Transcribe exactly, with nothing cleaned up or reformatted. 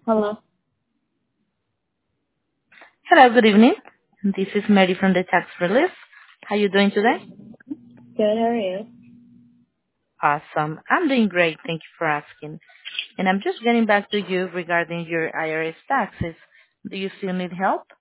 Hello. Hello, good evening. This is Mary from the Tax Relief. How are you doing today? Good, how are you? Awesome. I'm doing great. Thank you for asking. And I'm just getting back to you regarding your I R S taxes. Do you still need help?